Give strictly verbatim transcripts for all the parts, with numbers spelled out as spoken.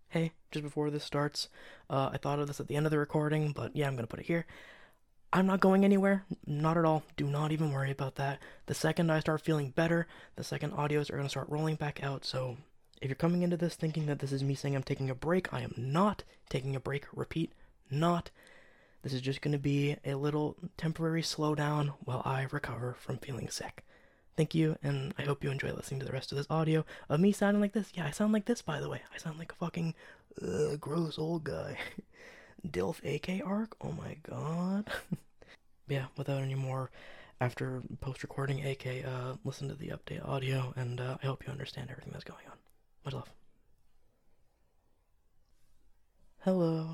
Hey, just before this starts, uh, I thought of this at the end of the recording, but yeah, I'm gonna put it here. I'm not going anywhere, not at all. Do not even worry about that. The second I start feeling better, the second audios are gonna start rolling back out. So if you're coming into this thinking that this is me saying I'm taking a break, I am not taking a break. Repeat, not. This is just gonna be a little temporary slowdown while I recover from feeling sick. Thank you, and I hope you enjoy listening to the rest of this audio of me sounding like this. Yeah, I sound like this, by the way. I sound like a fucking uh, gross old guy. Dilf A K arc? Oh my god. Yeah, without any more, after post recording A K, uh, listen to the update audio, and uh, I hope you understand everything that's going on. Much love. Hello.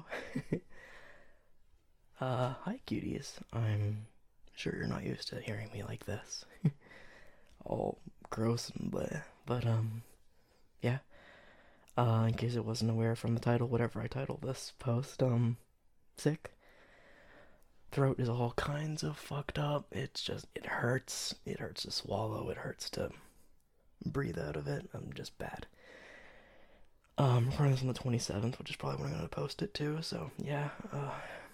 uh, hi, cuties. I'm sure you're not used to hearing me like this. All gross and bleh. But, um, yeah. Uh, in case it wasn't aware from the title, whatever I titled this post, um, sick. Throat is all kinds of fucked up. It's just, it hurts. It hurts to swallow. It hurts to breathe out of it. I'm just bad. Um, I'm recording this on the twenty-seventh, which is probably when I'm gonna post it too, so, yeah, uh...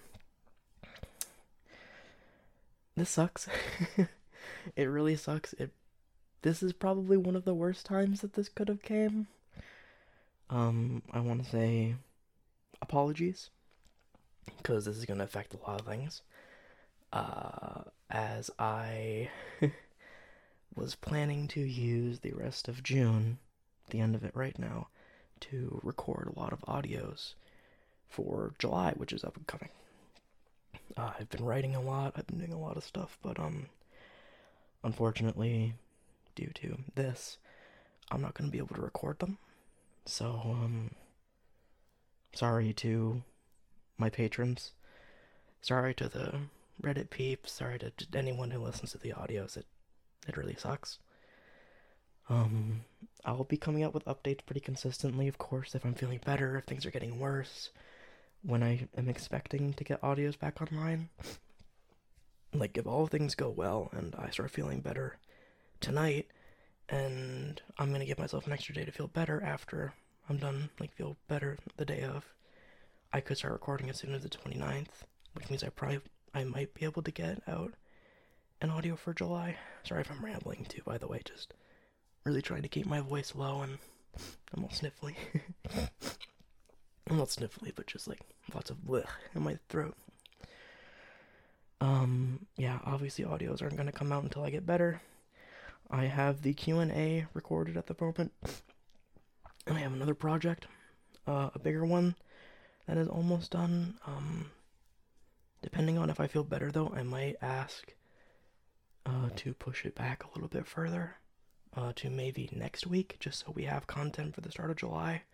This sucks. It really sucks. It This is probably one of the worst times that this could have came. Um, I want to say apologies, because this is going to affect a lot of things. Uh, as I was planning to use the rest of June, the end of it right now, to record a lot of audios for July, which is up and coming. Uh, I've been writing a lot, I've been doing a lot of stuff, but, um, unfortunately, due to this, I'm not going to be able to record them. So, um, sorry to my patrons. Sorry to the Reddit peeps. Sorry to anyone who listens to the audios. It, it really sucks. Um, I'll be coming out with updates pretty consistently, of course, if I'm feeling better, if things are getting worse, when I am expecting to get audios back online. Like, if all things go well and I start feeling better tonight, and I'm gonna give myself an extra day to feel better after I'm done, like, feel better the day of, I could start recording as soon as the twenty-ninth, which means I probably, I might be able to get out an audio for July. Sorry if I'm rambling too, by the way, just really trying to keep my voice low, and I'm all sniffly. I'm not sniffly, but just, like, lots of bleh in my throat. Um, yeah, obviously audios aren't gonna come out until I get better. I have the Q and A recorded at the moment, and I have another project, uh, a bigger one, that is almost done. Um, depending on if I feel better, though, I might ask uh, to push it back a little bit further, uh, to maybe next week, just so we have content for the start of July.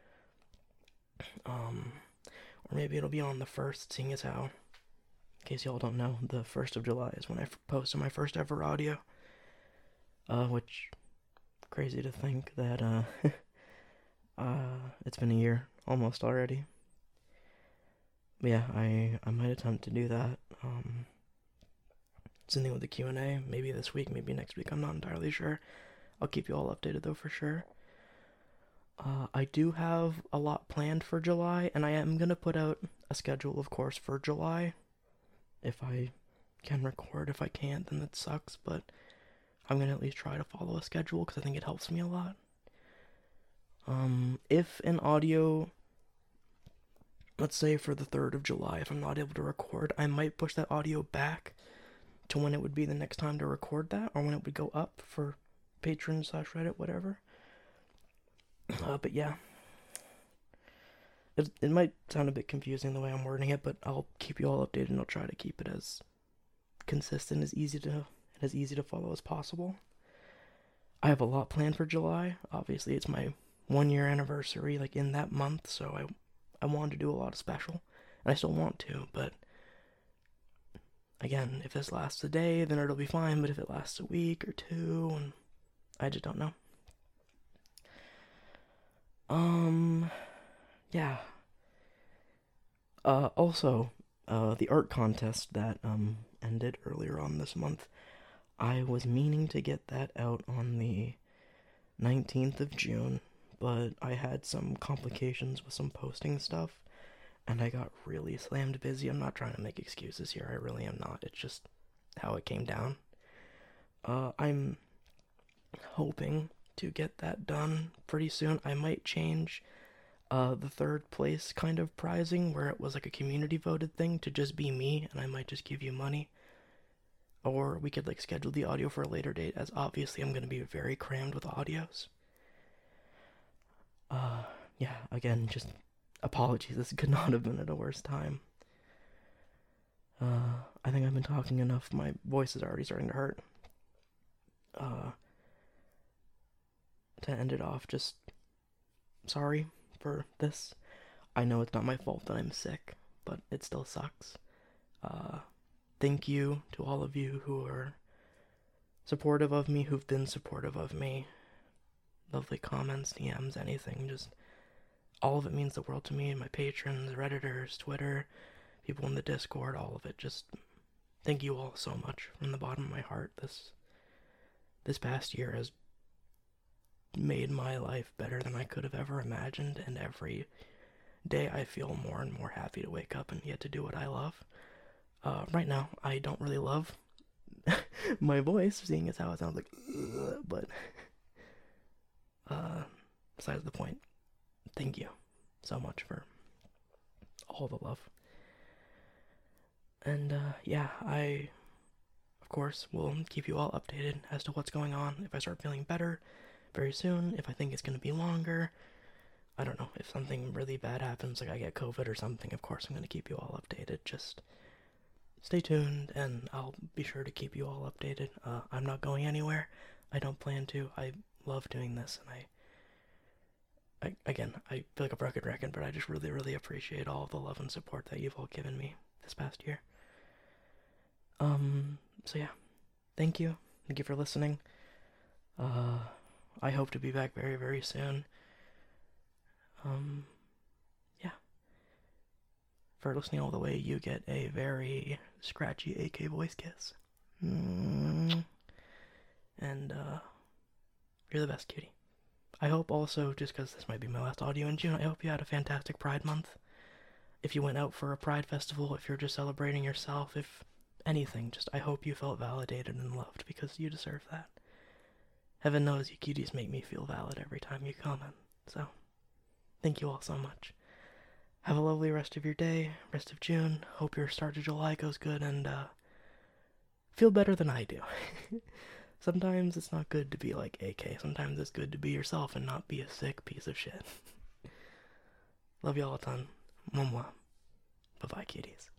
Um, or maybe it'll be on the first, seeing as how, in case y'all don't know, the first of July is when I posted my first ever audio. Uh, which, crazy to think that, uh, uh, it's been a year, almost already. But yeah, I, I might attempt to do that, um, something with the Q and A, maybe this week, maybe next week, I'm not entirely sure. I'll keep you all updated, though, for sure. Uh, I do have a lot planned for July, and I am gonna put out a schedule, of course, for July. If I can record, if I can't, then that sucks, but I'm gonna at least try to follow a schedule, because I think it helps me a lot. Um, if an audio, let's say for the third of July, if I'm not able to record, I might push that audio back to when it would be the next time to record that, or when it would go up for Patreon slash Reddit, whatever. Uh, but yeah. It, it might sound a bit confusing the way I'm wording it, but I'll keep you all updated, and I'll try to keep it as consistent, as easy to as easy to follow as possible. I have a lot planned for July. Obviously, it's my one year anniversary, like, in that month, so I I wanted to do a lot of special, and I still want to, but again, if this lasts a day, then it'll be fine, but if it lasts a week or two, and I just don't know. Um, yeah. Uh, also, uh, the art contest that, um, ended earlier on this month, I was meaning to get that out on the nineteenth of June, but I had some complications with some posting stuff, and I got really slammed busy. I'm not trying to make excuses here, I really am not. It's just how it came down. Uh, I'm hoping to get that done pretty soon. I might change uh, the third place kind of prizing, where it was like a community voted thing, to just be me, and I might just give you money. Or we could like schedule the audio for a later date, as obviously I'm going to be very crammed with audios. Uh, yeah, again, just apologies. This could not have been at a worse time. Uh, I think I've been talking enough. My voice is already starting to hurt. Uh, to end it off, just sorry for this. I know it's not my fault that I'm sick, but it still sucks. Uh, thank you to all of you who are supportive of me, who've been supportive of me. Lovely comments, D Ms, anything, just all of it means the world to me. My patrons, Redditors, Twitter, people in the Discord, all of it. Just thank you all so much from the bottom of my heart. This this past year has made my life better than I could have ever imagined, and every day I feel more and more happy to wake up and get to do what I love. Uh, right now, I don't really love my voice, seeing as how it sounds like, ugh, but uh, besides the point, thank you so much for all the love. And uh, yeah, I, of course, will keep you all updated as to what's going on. If I start feeling better very soon, if I think it's going to be longer, I don't know, if something really bad happens, like I get COVID or something, of course I'm going to keep you all updated. Just stay tuned, and I'll be sure to keep you all updated. Uh, I'm not going anywhere. I don't plan to. I love doing this, and I, I, again, I feel like a broken record, but I just really, really appreciate all the love and support that you've all given me this past year. Um, so yeah, thank you. Thank you for listening. Uh, I hope to be back very, very soon. Um, yeah. For listening all the way, you get a very scratchy A K voice kiss. Mm. And, uh, you're the best, cutie. I hope also, just because this might be my last audio in June, I hope you had a fantastic Pride Month. If you went out for a Pride festival, if you're just celebrating yourself, if anything, just I hope you felt validated and loved, because you deserve that. Heaven knows you cuties make me feel valid every time you comment, so thank you all so much. Have a lovely rest of your day, rest of June. Hope your start to July goes good, and uh, feel better than I do. Sometimes it's not good to be like A K. Sometimes it's good to be yourself and not be a sick piece of shit. Love y'all a ton. Mwah mwah. Bye-bye, cuties.